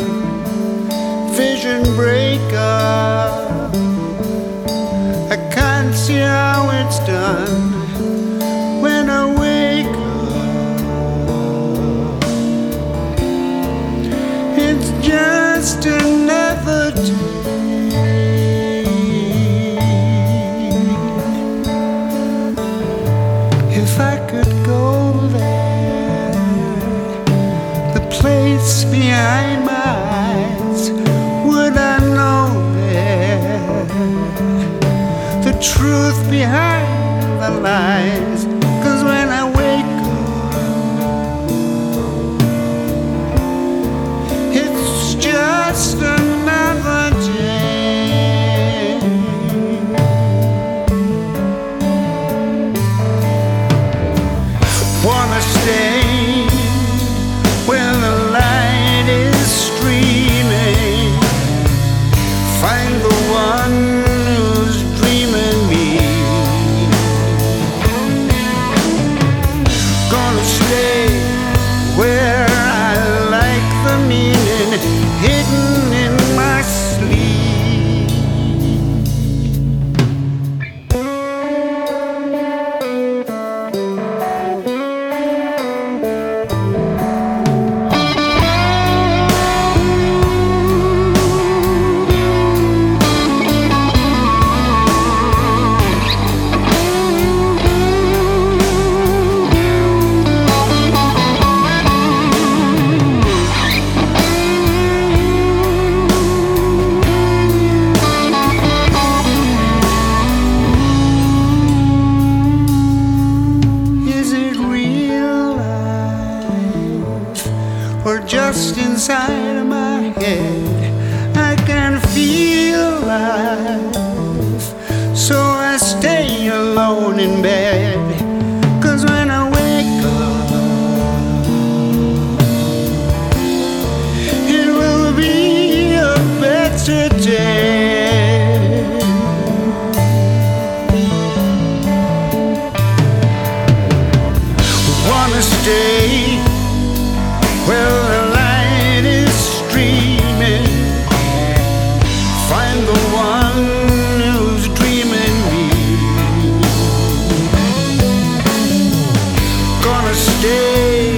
vision breaker. I can't see how it's done when I wake up. It's just another day. If I could go there, the place behind my eyes, would I know there the truth behind the lies? 'Cause when I wake up, it's just another day. Wanna stay where the light is streaming, find the one who's dreaming me. Gonna stay where I like the meaning hidden in my sleep. Or just inside of my head, I can feel life. So I stay alone in bed, 'cause when I wake up, it will be a better day. Wanna stay where the light is streaming, find the one who's dreaming me. Gonna stay